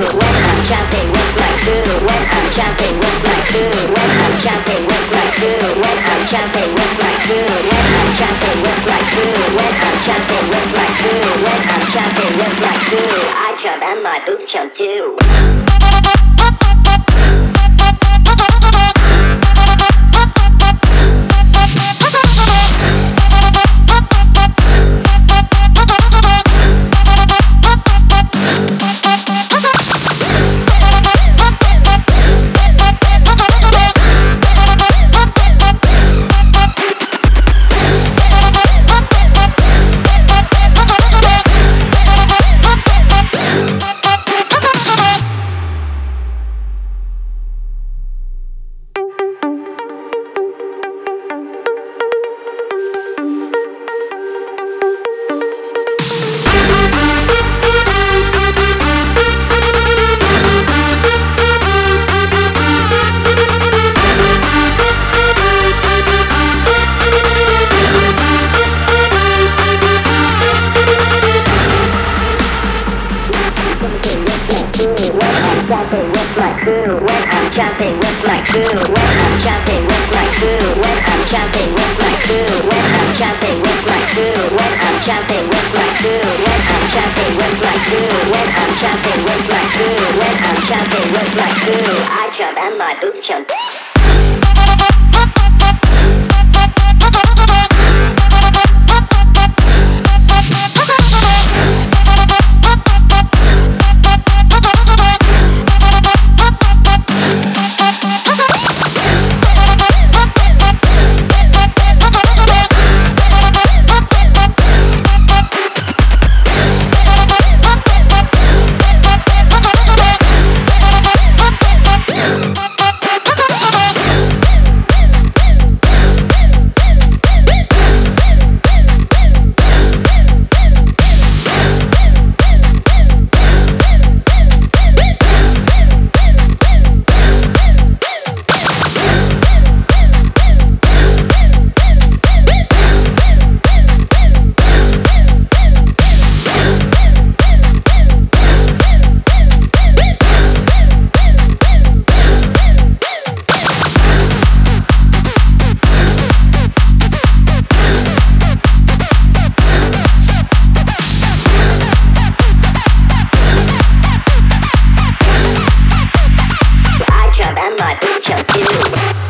when I'm jumping with my crew, when I'm jumping with my crew, when I'm jumping with my crew, when I'm jumping with my crew, when I'm jumping with my crew, when I'm jumping with my crew, when I'm jumping with my crew, I jump and my boots jump too. Jumping with my crew, when I'm jumping with my crew, when I'm jumping with my crew, when I'm jumping with my crew, when I'm jumping with my crew, when I'm jumping with my crew, when I'm jumping with my crew, when I'm jumping with my crew, when I'm jumping with my crew, I jump and my boots jump. And my boots jump too.